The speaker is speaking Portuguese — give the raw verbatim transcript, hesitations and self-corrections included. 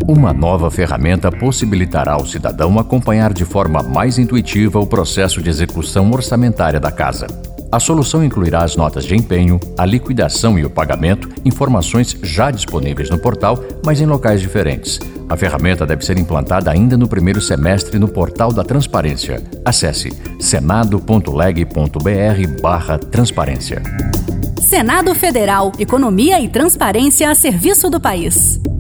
Uma nova ferramenta possibilitará ao cidadão acompanhar de forma mais intuitiva o processo de execução orçamentária da casa. A solução incluirá as notas de empenho, a liquidação e o pagamento, informações já disponíveis no portal, mas em locais diferentes. A ferramenta deve ser implantada ainda no primeiro semestre no Portal da Transparência. Acesse senado ponto leg ponto br barra transparência. Senado Federal, Economia e Transparência a serviço do país.